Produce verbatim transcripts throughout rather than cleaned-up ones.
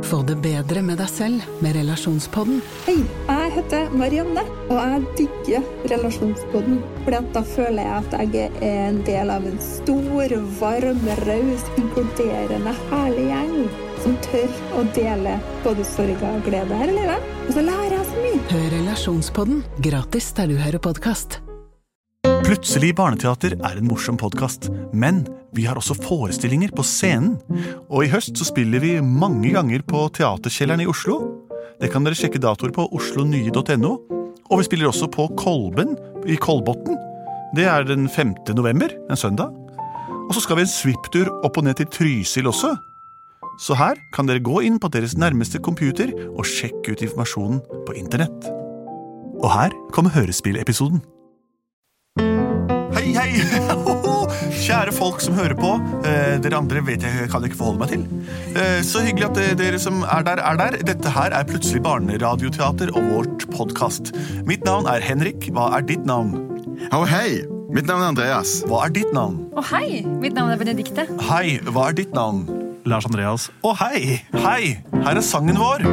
Få det bedre med deg selv med Relasjonspodden. Hei, jeg heter Marianne, og jeg digger Relasjonspodden. Fordi at da føler jeg at jeg er en del av en stor, varm, raus, inkluderende, herlig gjeng som tør å dele både sorg og glede her i livet. Og så lærer jeg så mye. Hør Relasjonspodden gratis der du hører podcast. Plutselig barneteater er en morsom podcast, men vi har også forestillinger på scenen. Og i høst så spiller vi mange ganger på Teaterkjelleren i Oslo. Det kan dere sjekke datoer på oslo nye punktum no. Og vi spiller også på Kolben i Kolbotn. Det er den femte november, en søndag. Og så skal vi en svipptur opp og ned til Trysil også. Så her kan dere gå inn på deres nærmeste computer og sjekke ut informasjonen på internett. Og her kommer hørespillepisoden. Hei, hei! Kjære folk som hører på. Eh, dere andre vet jeg kan ikke forholde meg til. Eh, så hyggelig at dere som er der, er der. Dette her er plutselig barneradioteater og vårt podcast. Mitt navn er Henrik. Hva er ditt navn? Å, oh, hei! Mitt navn er Andreas. Hva er ditt navn? Å, oh, hei! Mitt navn er Benedikte. Hei, hva er ditt navn? Lars Andreas. Å, oh, hei! Hei! Her er sangen vår.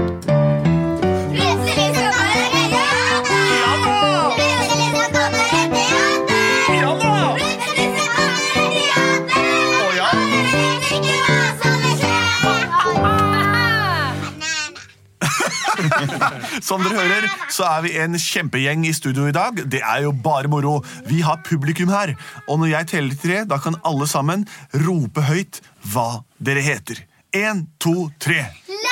Som dere hører, så er vi en kjempegjeng i studio i dag. Det er jo bare moro. Vi har publikum her. Og når jeg teller til tre, da kan alle sammen rope høyt hva dere heter. En, to, tre.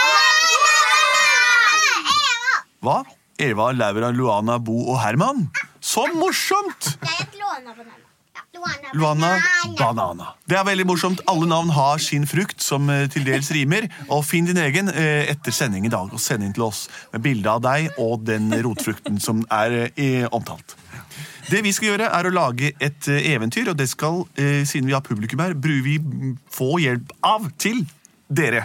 Eva! Hva? Eva, Laura, Luana, Bo og Herman. Så morsomt! Det er et Luana banana. Luana, Luana banana. Banana. Det er veldig morsomt. Alle navn har sin frukt som eh, til dels rimer. Og finn din egen eh, etter sending i dag og send inn til oss med bilde av deg og den rotfrukten som er eh, omtalt. Det vi skal gjøre er å lage et eh, eventyr, og det skal, eh, siden vi har publikum her, bruker vi få hjelp av til dere.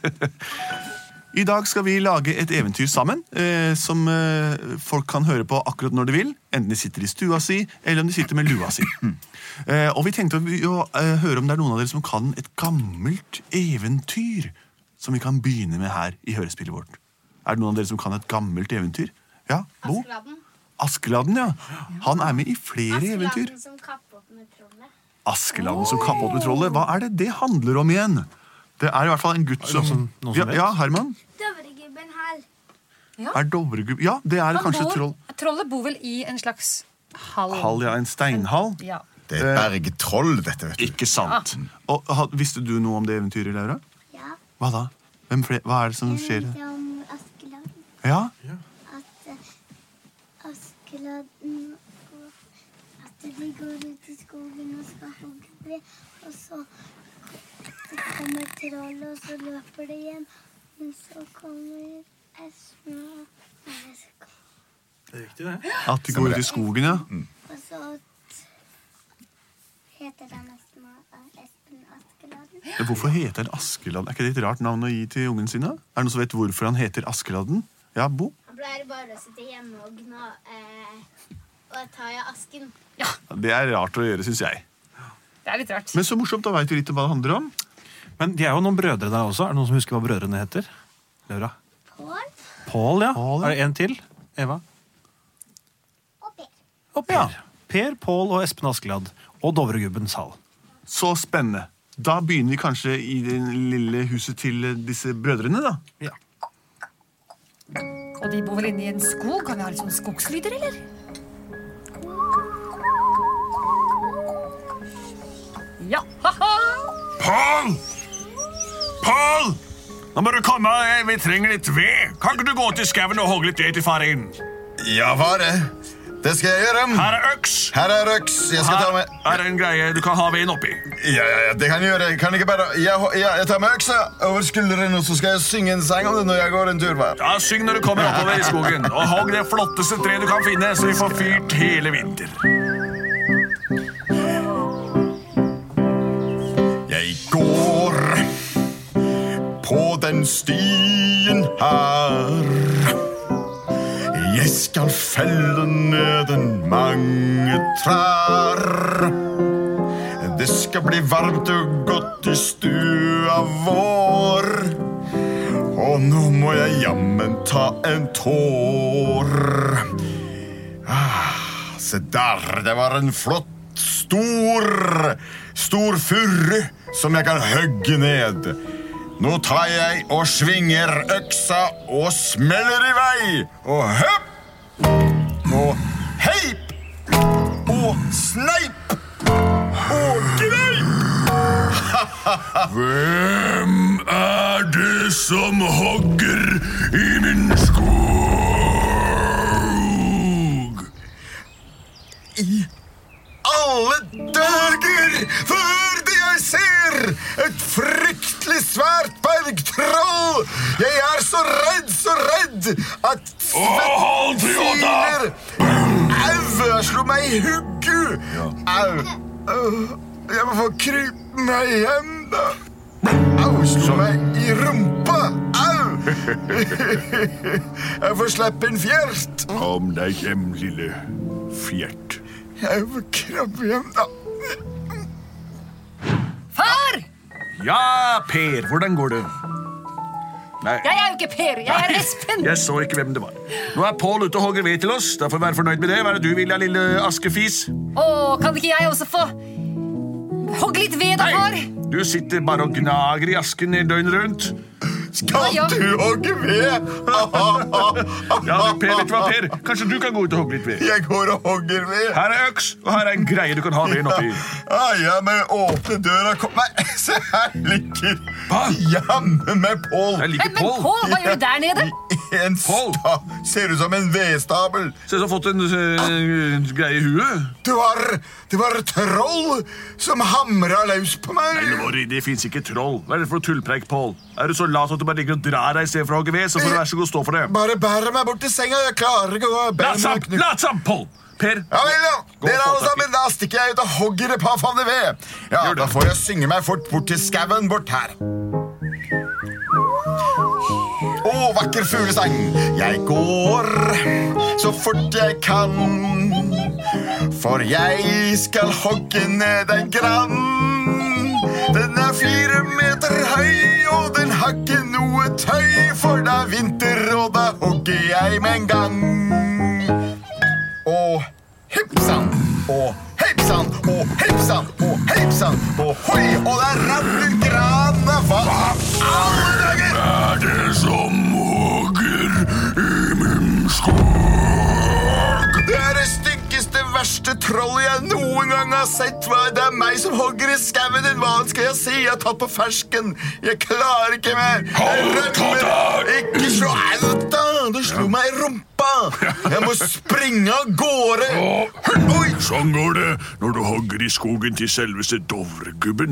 I dag skal vi lage et eventyr sammen, eh, som eh, folk kan høre på akkurat når de vil, enten de sitter i stua si, eller om de sitter med lua si. Eh, og vi tenkte å eh, høre om det er noen av dere som kan et gammelt eventyr, som vi kan begynne med her i hørespillet vårt. Er det noen av dere som kan et gammelt eventyr? Ja, Bo? Askeladden. Askeladden, ja. Han er med i flere eventyr. Askeladden som kappet med trollet. Askeladden som kappet med trollet. Hva er det det handler om igjen? Det er i hvert fall en gutt som... Noen som, noen som ja, ja, Herman? Døvregubben her. Ja. Er Dovregubben? Ja, det er Han kanskje bor, troll. Trollet bor vel i en slags hall. Hall, ja, en steinhall. Ja. Det er et bergtroll, dette, vet du. Ikke sant. Og, ha- visste du noe om det eventyret, Laura? Ja, Hva da? Hvem fle- Hva er det som skjer? det er om Askeladden. Ja? At uh, Askeladden og at de går ut i skogen og skal hogge det, og så kommer trollet, og så løper det hjem. Men så kommer Espen og Nei, så kommer- Det er riktig, det. At de går ut i skogen, ja. Og så heter den Espen og Espen Askeladden. Hvorfor heter han Askeladden? Er ikke det et rart navn å gi til ungen sine? Er det noen som vet hvorfor han heter Askeladden? Ja, Bo? Han pleier bare å sitte hjemme og gna eh, og ta i asken. Det er rart å gjøre, synes jeg. Det er litt rart. Men så morsomt, da vet vi litt om hva det handler om. Men de er jo noen brødre der også. Er det noen som husker hva brødrene heter? Laura? Pål Pål, ja. Pål, ja. Er det en til? Eva? og Per. Og Per. Per, Pål og Espen Askeladd. Og Dovregubbens hall. Så spennende. Da begynner vi kanskje i det lille huset til disse brødrene, da. Ja. Og de bor vel inne i en skog? Kan vi ha litt sånn skogslyder, eller? Ja, haha! Pål! Pål! Nå må du komme, vi trenger litt ved. Kan ikke du gå til skaven og hogge litt ved til far inn? Ja, hva er det? Det skal jeg gjøre. Her er øks. Her er øks. Jeg skal ta Her med... er en greie du kan ha veden oppi. Ja, ja, ja, det kan jeg gjøre. Kan jeg ikke bare... Jeg, ja, jeg tar med øksa over skulderen, og så skal jeg synge en sang om det når jeg går en tur hver. Ja, syng når du kommer oppover i skogen. Og hogg det flotteste tre du kan finne, så vi får fyrt hele vinter. Jeg går på den stien her. Jeg skal felle ned en mange trær. Det skal bli varmt og godt i stua vår. Og nå må jeg jammen ta en tår. Ah, se der, det var en flott, stor, stor furre som jeg kan hugge ned. Nå tar jeg og svinger øksa og smeller i vei. Og høpp, og heip, og sneip, og greip. Hvem er det som hogger i min skog? I alle dager, før det jeg ser et fryktelig svært bergtroll. Jeg er så redd, så redd at hold til, siler. Au, jeg slo meg i hugget. Au, au, jeg må få krype meg hjem da. Au, slo meg i rumpa. Au. Jeg får slippe en fjert. Kom deg hjem, lille fjert. Jeg får krabbe hjem da. Far! Ja, Per, hvordan går det? Nei, Jeg er jo ikke Per, jeg er Espen. jeg så ikke hvem det var. Nå er Paul ute og hogger ved til oss. Da får vi være fornøyd med det. Hva er det du vil, lille askefis? Åh, kan ikke jeg også få hogge litt ved da, far? Du sitter bare og gnager i asken i døgnet rundt. Skal Ja, ja. du hogge ved? Ja, men Per, vet du hva, Per? Kanskje du kan gå ut og hogge litt ved? Jeg går og hogger ved. Her er øks, og her er en greie du kan ha veden oppi. Ah, ja, men åpne døra. Kom. Nei, se her ligger Hva? jammen med Paul. Jeg Men, liker men Paul. Paul, hva gjør du der nede? En Paul. sta ser ut som en vedstabel. Ser ut som har fått en øh, greie i huet. Det var, det var et troll som hamret løs på meg. Nei, Lori, det finnes ikke troll. Hva er det for tullpreik, Paul? Er du så lat at du bare ligger og drar deg i stedet for å hogge ved, så får du være så god stå for det. Bare bære meg bort til senga. Jeg klarer ikke å bære Latsam, meg knut. latsam, Paul! Per, Ja vel da, Gå dere og få alle tak i. sammen, da stikker jeg ut og hogger et par fanne ved. Ja, Gjør det. da får jeg synge meg fort bort til skauen bort her. Å, vakker fuglesang, jeg går så fort jeg kan, for jeg skal hogge ned en grann. Den er fire meter høy, og den har ikke noe tøy, for det er vinter, og da hogger jeg med en gang. Og hipsan, og hipsan, og hipsan, og hipsan, og hoi, og der ramler grana. Hva alle dager? Er det som hogger i min skog? Det er det styggeste, verste trollet jeg noen gang har sett. Hva? Det er meg som hogger i skauen din. Hva skal jeg si? Jeg har tatt på fersken. Jeg klarer ikke mer. Jeg Hold rømmer. deg! Ikke slå au da. Du slo meg i rumpa. Jeg må springe av gårde. Oi! Sånn går det når du hogger i skogen til selveste Dovregubben.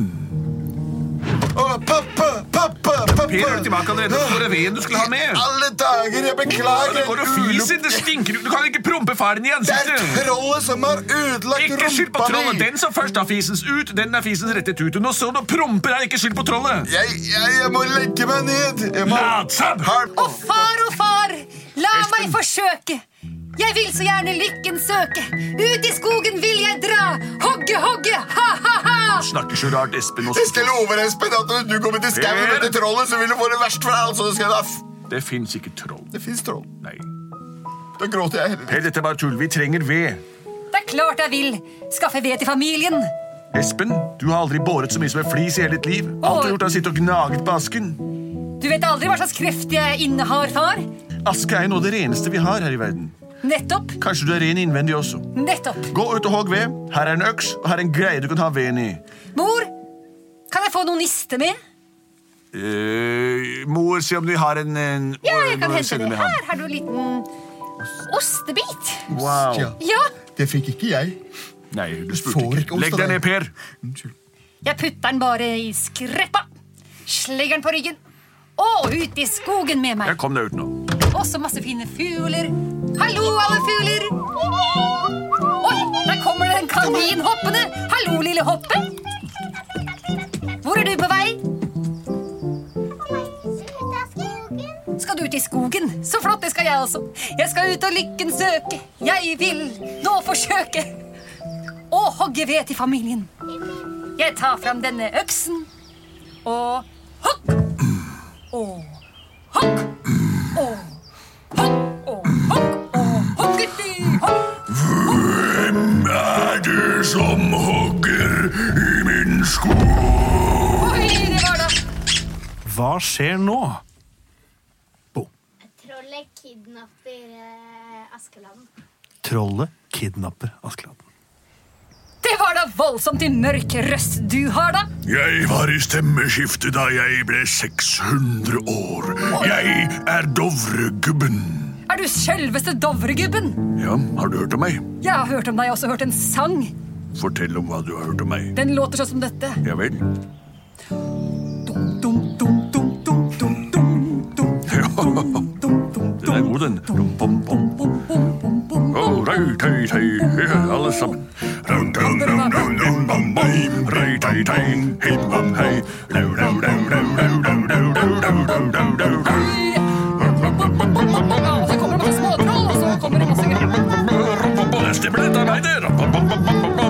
Å, pappa, pappa, pappa. Per, er du tilbake allerede? Hvor er veden du skulle ha med? Alle dager, jeg beklager. Det går og fiser, det stinker. Du kan ikke prompe faren i Det er ansiktet. trollet som har ødelagt Ikke skyld på rumpa trollet. mi. Den som først har fisens ut, den er fisens rettet ut. Og nå så du promper her, ikke skyld på trollet. Jeg, jeg, jeg må legge meg ned. Jeg må... Latsam! Har- Å, far og far, la Espen. meg forsøke. Jeg vil så gjerne lykken søke. Ut i skogen vil jeg dra. Hogge, hogge, ha, ha, ha. Snakker så rart, Espen. Jeg skal love deg, Espen, at når du kommer til skauen Per. med det trollet, så vil du få det verst for deg. Altså, skal da f- Det finnes ikke troll. det finnes troll. Nei. Da gråter jeg heller. Per, dette er bare tull. Vi trenger ved. Det er klart jeg vil skaffe ved til familien. Espen, du har aldri båret så mye som en flis i hele ditt liv. Alt du har gjort er å sitte og gnaget på asken. Du vet aldri hva slags kreft jeg innehar, far. Aske er noe av det reneste vi har her i verden. Nettopp, Kanskje du er ren innvendig også. nettopp. Gå ut og hogg ved. Her er en øks, og her er en greie du kan ha veden i. Mor, kan jeg få noe niste med? Eh, mor, se om du har en, en Ja, jeg kan noe hente sende det. med ham. Her har du en liten ostebit. Wow. Ja, Ja, det fikk ikke jeg. Nei, du Får spurte ikke ikke. ost Legg av deg deg. ned, Per. Unnskyld. jeg putter den bare i skreppa. Slegger den på ryggen. Og ut i skogen med meg. Jeg kom deg ut nå. Også masse fine fugler. Hallo, alle fugler! Oi, der kommer det en kanin hoppende. Hallo, lille hoppe. Hvor er du på vei? Skal du ut i skogen? Så flott, det skal jeg også. Jeg skal ut og lykken søke. Jeg vil nå forsøke å hogge ved til familien. Jeg tar fram denne øksen og hogg. Og hokk. Og hokk og hokk og hokketi hokk. Hvem er det som hogger i min skog? Oi, det var det. Hva skjer nå? Bo. Trollet kidnapper eh, Askeladden. Trollet kidnapper Askeladden. Det var da voldsomt i mørk røst du har da. Jeg var i stemmeskiftet da jeg ble seks hundre år. Jeg er Dovregubben. Er du selveste Dovregubben? Ja, har du hørt om meg? Jeg har hørt om deg, og også hørt en sang. Fortell om hva du har hørt om meg. Den låter sånn som dette. Ja vel? Dum, dum, dum, dum, dum, dum, dum, dum, Ja, dum, dum, Den er god, den. Dum, bom, bom. Oh, rei, tei, tei, alle sammen. Dum, dum, dum, dum, dum, bom, bom. Rei, tei, tei, hip, bom, hei. Dum, dum, dum, dum, dum, dum, dum, dum, dum, dum, dum, dum. Og så kommer det masse småtroll, og så kommer det masse greier. Det stemmer det, det er meg der.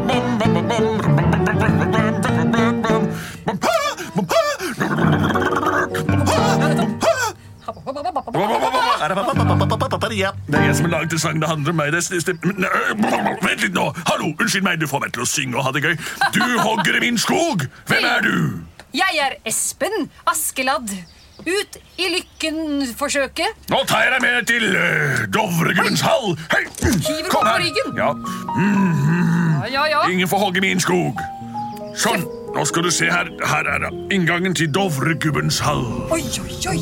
Det er jeg som har laget en sang, det handler om meg. Det stemmer. Nei, vent litt nå. Hallo, unnskyld meg, du får meg til å synge og ha det gøy. Du hogger i min skog. Hvem er du? Jeg er Espen Askeladd. Ut i lykken-forsøket. Nå tar jeg deg med til uh, Dovregubbens hall. Hei, Hiver kom på her. ryggen. Ja. Ja, ja, ja. Ingen får hogge min skog. Sånn, nå skal du se her. Her er inngangen til Dovregubbens hall. Oi, oi, oi.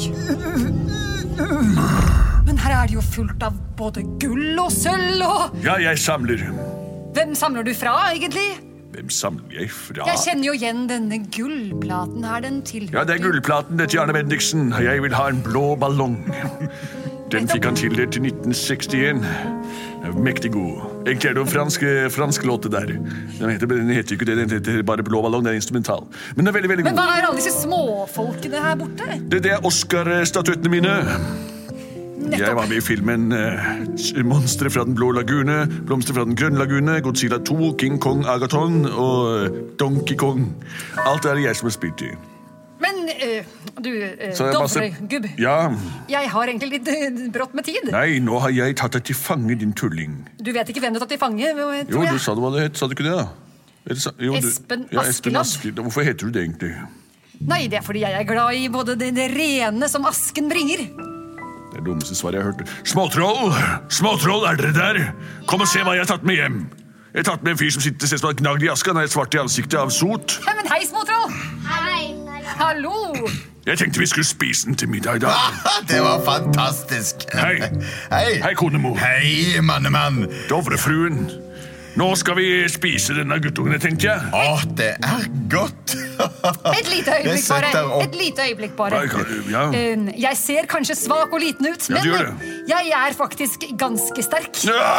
Men her er det jo fullt av både gull og sølv og... Ja, jeg samler. Hvem samler du fra, egentlig? Hvem samler jeg fra? Jeg kjenner jo igjen denne gullplaten her, den tilhører... Ja, det er gullplaten til Arne Bendiksen. Jeg vil ha en blå ballong. Den fikk han tildelt i nitten sekstien. Mektig god. Egentlig er det en fransk, fransk låt det der. Den heter, den heter ikke det, den heter bare blå ballong, den er instrumental. Men den er veldig, veldig god. Men hva er alle disse småfolkene her borte? Det, det er Oscar-statuettene mine. Jeg var med i filmen uh, Monstre fra den blå lagune, Blomster fra den grønne lagune, Godzilla to, King Kong Agaton og uh, Donkey Kong. Alt er det jeg som har spilt i. Men, uh, du, uh, Så jeg bare se- Dovregubb, Ja, jeg har egentlig litt uh, brått med tid. nei, nå har jeg tatt deg til fange, din tulling. Du vet ikke hvem du har tatt i fange, tror Jo, jeg. du sa det hva det het, sa du ikke det da? Er det sa- jo, du- Espen ja, Espen Askeladd. Askeladd. Hvorfor heter du det egentlig? Nei, det er fordi jeg er glad i både det, det rene som asken bringer. Det er det dummeste svaret jeg har hørt. Småtroll! Småtroll, er dere der? Kom og se hva jeg har tatt med hjem. Jeg har tatt med en fyr som sitter ser ut som han er gnagd i aska. Han er svart i ansiktet av sot. Ja, men hei, småtroll! Hei. Hallo! Jeg tenkte vi skulle spise den til middag i dag. Det var fantastisk. Hei. Hei. Hei, konemor. Hei, mannemann. Dovrefruen. Nå skal vi spise denne guttungen, tenkte jeg. Å, det er godt. Et lite øyeblikk Jeg setter bare. opp. Et lite øyeblikk bare. Hva kan- ja. Eh, Jeg ser kanskje svak og liten ut, Ja, men du gjør det. jeg er faktisk ganske sterk.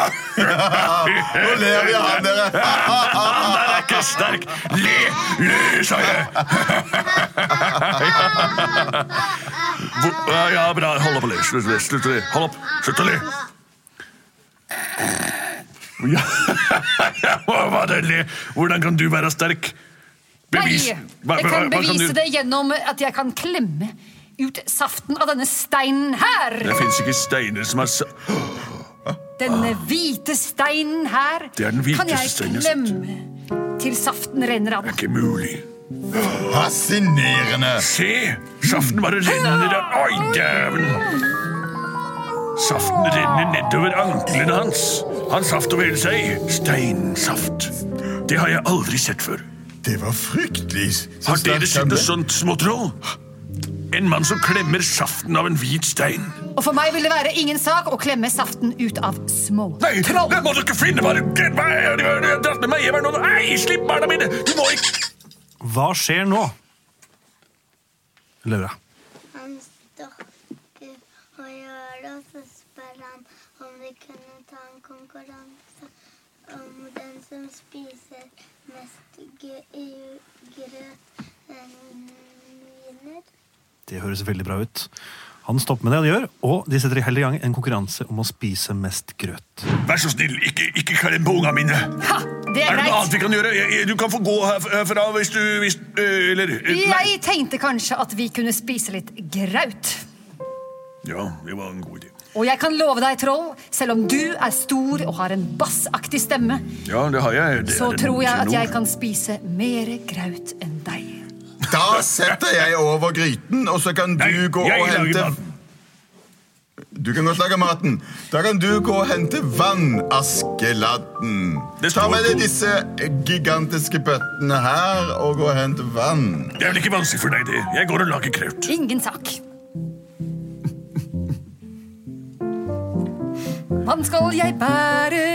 Nå ler vi av dere. Han der er ikke sterk. Le, le, sa jeg. Hvor- Ja, ja, bra. Hold opp å le. Slutt å le. Slutt å le. Hold opp. Slutt å le. Ja. Hva var det le? Hvordan kan du være sterk? Bevis. Nei, Hva- jeg hva- kan hva bevise du- det gjennom at jeg kan klemme ut saften av denne steinen her. Det finnes ikke steiner som er sa... Denne hvite steinen her Det er den hviteste kan jeg steinen jeg har sett. klemme til saften renner av. Det er ikke mulig. Fascinerende. Se! Saften bare renner av. Oi, dæven! Saften renner nedover anklene hans. Han saft over hele seg. Steinsaft. Det har jeg aldri sett før. Det var fryktelig. Har dere sett noe sånt, småtroll? En mann som klemmer saften av en hvit stein. Og for meg vil det være ingen sak å klemme saften ut av små Nei, troll. det må du ikke finne! Bare Gud, hva er det du har dratt med meg hjem her nå? Nei, slipp barna mine! Du må ikke... Hva skjer nå? Laura. Han stokker og gjør det, og så spør han om vi kunne ta en konkurranse om den som spiser mest g- grøt en vinner. Det høres veldig bra ut. Han stopper med det han gjør, og de setter heller i gang en konkurranse om å spise mest grøt. Vær så snill, ikke, ikke klem på unga mine. Ha, det Er er det noe annet greit. vi kan gjøre? Jeg, jeg, du kan få gå herf- herfra hvis du... Hvis, øh, eller... øh, nei. Jeg tenkte kanskje at vi kunne spise litt graut. Ja, det var en god idé. Og jeg kan love deg, troll, selv om du er stor og har en bassaktig stemme, Ja, det har jeg. Det så er en tror jeg at tenor. jeg kan spise mere graut enn deg. Da setter jeg over gryten, og så kan du Nei, gå jeg og lager hente... maten. Du kan godt lage maten. Da kan du gå og hente vann, Askeladden. Det Ta står med deg to- disse gigantiske bøttene her og gå og hente vann. Det er vel ikke vanskelig for deg, det. Jeg går og lager kraut. Ingen sak. Vann skal jeg bære,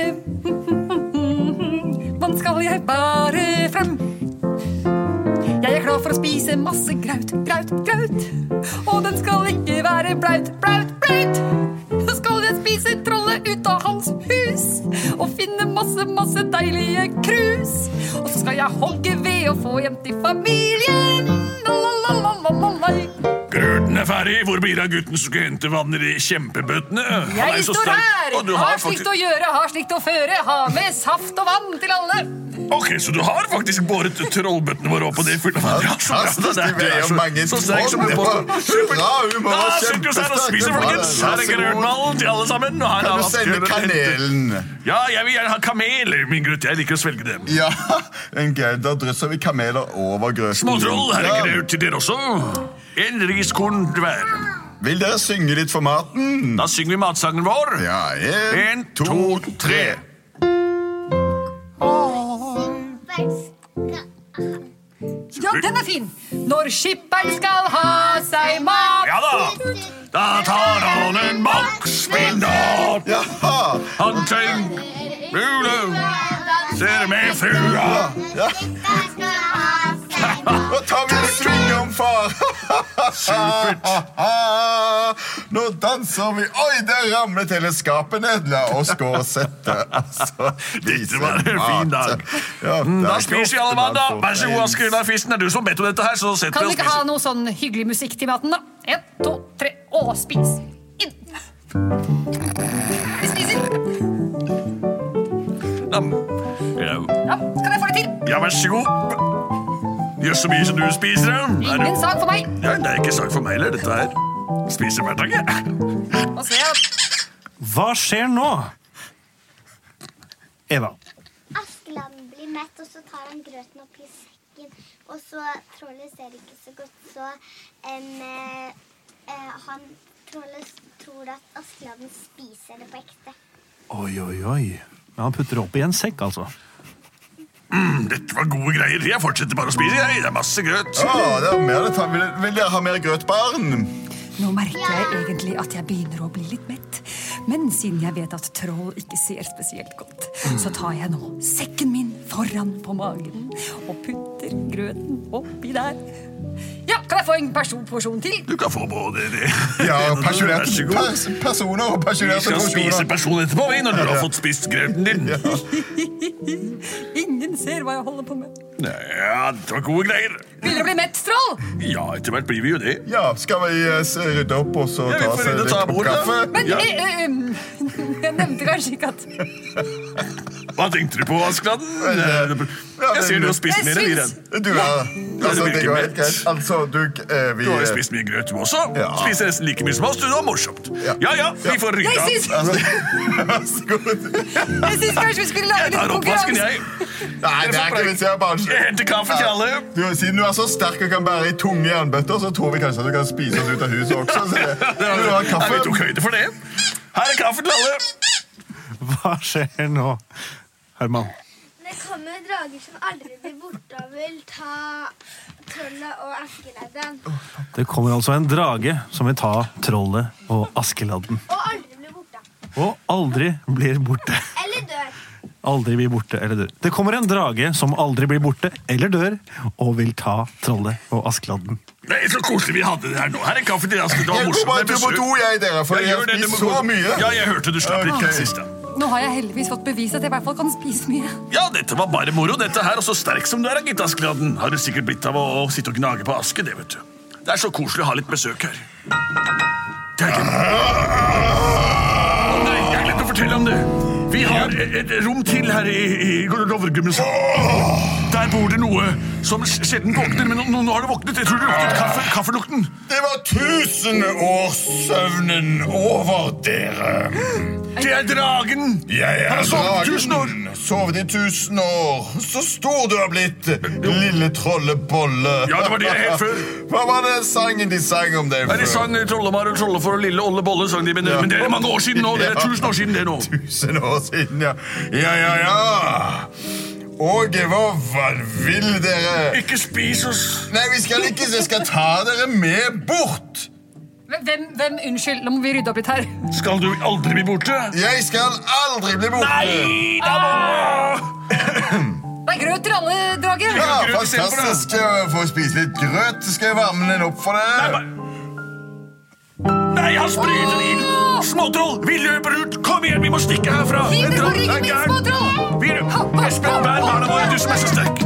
vann skal jeg bære frem. Jeg er klar for å spise masse graut, graut, graut. Og den skal ikke være blaut, blaut, blaut. Så skal jeg spise trollet ut av hans hus og finne masse, masse deilige krus. Og så skal jeg hogge ved og få hjem til familien. Lalalalalalai. Grauten er ferdig. Hvor blir det av gutten som skal hente vann i de kjempebøttene? Han er Jeg så står sterk. her, Og du har har slikt faktisk... å gjøre, har slikt å føre, har med saft og vann til alle. Ok, så du har faktisk båret trollbøttene våre opp, og det er fullt av vann. Ja, så bra. Fantastisk, Det er- de det er veier så- mange så sterk som tonn. du Det påstår. var Supert. bra humor, Da kjempesterk. sitter du her og spiser, folkens. Vær Her er så god. grøtmallen til alle sammen. Og her Kan er du sende Askeladden. kanelen? Ja, jeg vil gjerne ha kameler, min gutt. Jeg liker å svelge dem. Ja, en gøy. Da drysser vi kameler over grøten. Småtroll, her er Ja. graut til dere også. En riskorn hver. Vil dere synge litt for maten? Da synger vi matsangen vår. Ja, en, En, to, to, tre. Ja, den er fin. Når skipperen skal ha seg mat. Ja da. Da tar han en boksspinat. Jaha. Han tenker Rule, ser med frua. Ja. Nå tar vi en sving om, far. Supert. Nå danser vi. Oi, der ramlet hele skapet ned. La oss gå og sette. Altså, Dette var en fin dag. Ja, det Da er spiser vi ikke alle ofte mann, da. man får Vær så god, en- Askeladden Fisten. Er du som bedt om dette her, så setter Kan vi vi og ikke ha spiser. noe sånn hyggelig musikk til maten, da? En, to, tre, og spis. Inn. Vi spiser. Nam. Ja, Ja, kan jeg få det til? ja, vær så god. Gjør så mye som du spiser. Er Ingen du... sak for meg. Ja, det er ikke sak for meg heller, dette her. Spiser hver dag, jeg. Nå ser jeg at Hva skjer nå? Eva. Askeladden blir mett, og så tar han grøten opp i sekken. Og så trollet ser ikke så godt, så em, eh, eh, han trollet tror at Askeladden spiser det på ekte. Oi, oi, oi. Men han putter det opp i en sekk, altså. Mm, dette var gode greier. Jeg fortsetter bare å spise, jeg. Det er masse grøt. Å, det er mer det. Vil, vil dere ha mer grøtbarn? Nå merker jeg egentlig at jeg begynner å bli litt mett. Men siden jeg vet at troll ikke ser spesielt godt, så tar jeg nå sekken min foran på magen og putter grøten oppi der. Ja, kan jeg få en person porsjon til? Du kan få både det. Ja, Vær så passionerte god. pers personer og Vi passionerte skal spise porsjoner. person etterpå, vi, når du har fått spist grøten din. Ingen ser hva jeg holder på med. Ja, det var gode greier. Vil dere bli mett, troll? Ja, etter hvert blir vi jo det. Ja, skal vi eh, s- rydde opp og så Ja, vi ta får seg rydde og litt ta kopp bordet. kaffe? Men Ja. eh, eh, em, jeg nevnte kanskje ikke at Hva tenkte du på, Askeladden? Ja, Jeg ser du har spist Jeg mer enn vi syns- den. Du er, altså, det virker går helt mett. greit. Altså, du, eh, vi... Du har jo spist mye grøt, du også. Ja. Spiser nesten like mye som oss. Du, det var morsomt. Ja. Ja, ja, vi får rydde Jeg av. syns, Altså, vær så god. jeg syns kanskje vi skulle lage Jeg litt tar oppvasken, konkurranse. jeg. Nei, det er ikke vits i å bare... Jeg henter kaffe til alle. Du, siden du er så sterk og kan bære i tunge jernbøtter, så tror vi kanskje at du kan spise den ut av huset også. Så det, du har Nei, kaffe. vi tok høyde for det. Her er kaffe til alle. Hva skjer nå, Herman? Det kommer drager som aldri blir borte og vil ta trollet og Askeladden. Det kommer altså en drage som vil ta trollet og Askeladden. Og aldri blir borte. Og aldri blir borte. Eller dør. Aldri blir borte eller dør. Det kommer en drage som aldri blir borte eller dør, og vil ta trollet og Askeladden. Det er så koselig vi hadde det her nå. Her er kaffe til Askeladden. Det var Jeg går morsomt bare med tur på besøk. do, jeg, dere, for Ja, jeg har gjør det, du spist må så gå. mye. Ja, jeg hørte du slapp litt Ok. sist da. Nå har jeg heldigvis fått bevist at jeg i hvert fall kan spise mye. Ja, dette var bare moro, dette her. Og så sterk som du er, gitt Askeladden. Har du sikkert blitt av å, å sitte og gnage på aske, det vet du. Det er så koselig å ha litt besøk her. Det er ikke... Å nei, jeg glemte å fortelle om det. Vi har et, et rom til her i, i Dovregummens hall. der bor det noe som sjelden våkner, men nå, nå har det våknet. Jeg tror det luktet kaffe, kaffelukten. Det var tusenårssøvnen over dere. Det er dragen. Jeg er Han har sovet i tusen år. dragen. Sovet i tusen år. Så stor du har blitt, lille trollebolle. Ja, det var det jeg het før. Hva var det sangen de sang om deg Nei, de før? sang Trollemar og Trollefor og Lille Olle Bolle, sang de, men, men det er mange år siden nå. Det er Ja. tusen år siden det nå. Tusen år siden, ja. Ja, ja, ja. Og hva, hva vil dere? Ikke spis oss. Nei, vi skal ikke, jeg skal ta dere med bort. Hvem, hvem, unnskyld, nå må vi rydde opp litt her. Skal du aldri bli borte? Jeg skal aldri bli borte. Nei, da må... Det er grøt til alle, Drage. Ja, grøt istedenfor, da. fantastisk å få spise litt grøt. Skal jeg varme den opp for dere? Nei, han sprøyter ild. Småtroll, vi løper ut. Kom igjen, vi må stikke herfra. Hiv En det på troll ryggen er min, gæren. småtroll. Vi Espen, bær barna våre, du som er så sterk.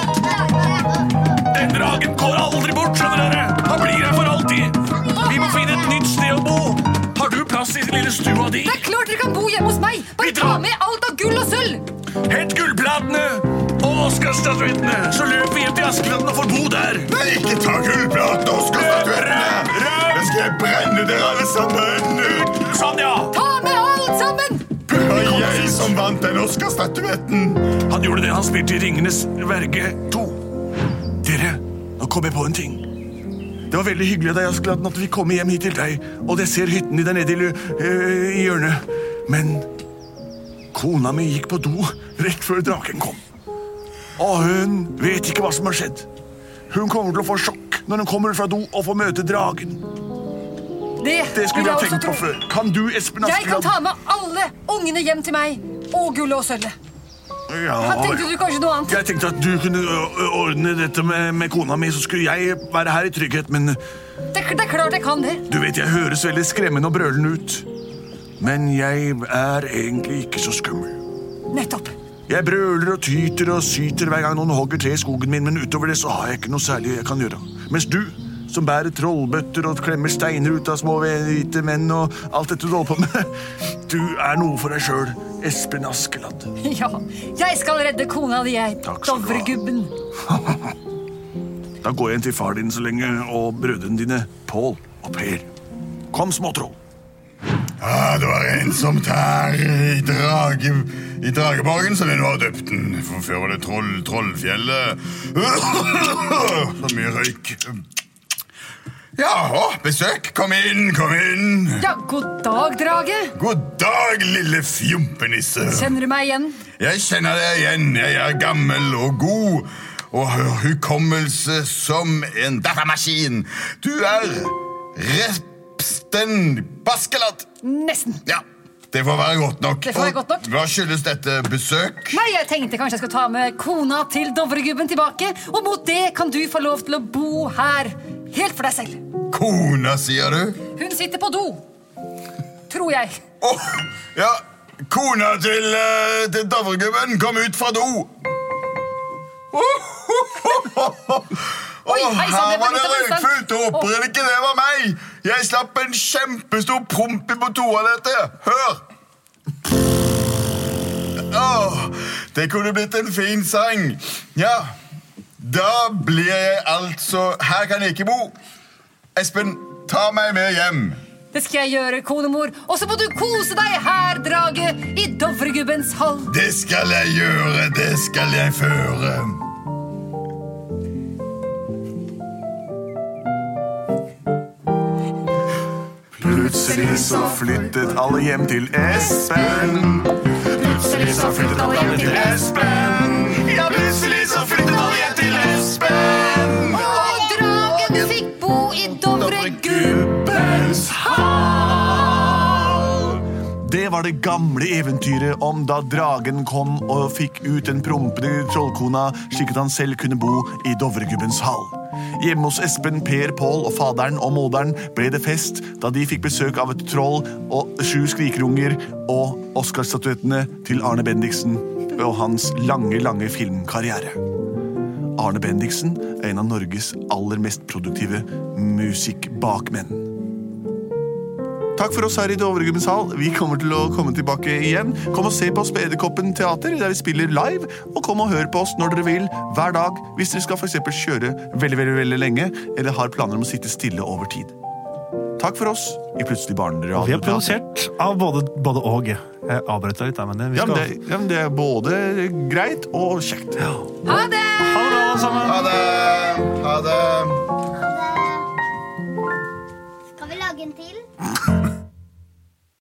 Den dragen går aldri bort, skjønner dere. Han blir her for alltid. Vi må finne et nytt sted å bo. Har du plass i lille stua di? Det er klart dere kan bo hjemme hos meg. Bare Vi drar. ta med alt av gull og sølv. Hent gullplatene og Oscar-statuettene, så løper vi hjem til Askeladden og får bo der. Nei, ikke ta gullplaten og Oscar-statuettene. Da skal jeg brenne dere alle sammen. Sånn, ja. Ta med alt sammen. Det var jeg som vant den Oscar-statuetten. Han gjorde det, han spilte i Ringenes verge to. Dere, nå kom jeg på en ting. Det var veldig hyggelig av deg, Askeladden, at vi kom hjem hit til deg, og jeg ser hytten i der nede i, lø- øh, i hjørnet. Men kona mi gikk på do rett før draken kom. Og hun vet ikke hva som har skjedd. Hun kommer til å få sjokk når hun kommer fra do og får møte dragen. Det, Det skulle vil vi ha jeg tenkt også på tro. før. Kan du, Espen Jeg kan Askeladden? ta med alle ungene hjem til meg. Og gullet og sølvet. Ja, Tenkte du kanskje noe annet? jeg tenkte at du kunne ø, ø, ordne dette med, med kona mi, så skulle jeg være her i trygghet, men Det, det er klart jeg kan det. du vet, jeg høres veldig skremmende og brølende ut. Men jeg er egentlig ikke så skummel. Nettopp. Jeg brøler og tyter og syter hver gang noen hogger tre i skogen min, men utover det så har jeg ikke noe særlig jeg kan gjøre. Mens du, som bærer trollbøtter og klemmer steiner ut av små hvite menn og alt dette du holder på med, du er noe for deg selv, Espen Askeladd. Ja, jeg skal redde kona di, jeg. Takk skal du ha. Dovregubben. Da går jeg inn til far din så lenge, og brødrene dine, Pål og Per. Kom, småtroll. Ah, det var ensomt her i, drage, i Drageborgen, som vi nå har døpt den. For før var det troll, Trollfjellet. Så mye røyk. Ja, å, besøk. Kom inn, kom inn. Ja, god dag, Drage. God dag, lille fjompenisse. Kjenner du meg igjen? Jeg kjenner deg igjen. Jeg er gammel og god, og har hukommelse som en datamaskin. Du er Repsten Baskelat. Nesten. Ja, det får være godt nok. Det får være godt nok. Og hva skyldes dette besøk? Nei, jeg tenkte kanskje jeg skulle ta med kona til Dovregubben tilbake, og mot det kan du få lov til å bo her, helt for deg selv. Kona, sier du? Hun sitter på do. Tror jeg. Åh, ja, kona til, uh, til Dovregubben kom ut fra do. Oh, oh, oh, oh, oh. Oi, Åh, hei, sann, her det ble var det litt av en stank. røykfullt. Håper det ikke det var meg. Jeg slapp en kjempestor promp på toalettet. Hør! Åh, det kunne blitt en fin sang. Ja, da blir jeg altså... Her kan jeg ikke bo. Espen, ta meg med hjem. Det skal jeg gjøre, konemor. Og så må du kose deg her, Drage, i Dovregubbens hall. Det skal jeg gjøre, det skal jeg føre. Plutselig så flyttet alle hjem til Espen. Plutselig så flyttet alle hjem til Espen. Ja, plutselig så flyttet alle hjem til Espen. Og dragen fikk bo i Dovregubbens hall. Det var det gamle eventyret om da dragen kom og fikk ut den prompende trollkona, slik at han selv kunne bo i Dovregubbens hall. Hjemme hos Espen, Per, Pål og faderen og moderen ble det fest da de fikk besøk av et troll og sju skrikerunger og Oscar-statuettene til Arne Bendiksen og hans lange, lange filmkarriere. Arne Bendiksen er en av Norges aller mest produktive musikkbakmenn. Takk for oss her i Dovregummesal. Vi kommer til å komme tilbake igjen. Kom og se på Spedekoppen teater, der vi spiller live. Og kom og hør på oss når dere vil, hver dag, hvis dere skal for eksempel kjøre veldig, veldig, veldig lenge, eller har planer om å sitte stille over tid. Takk for oss i Plutselig barneradio. Vi er produsert av både, både og. Jeg avbrøt deg litt, men vi skal... Ja, men det, ja, men det er både greit og kjekt. Ha det!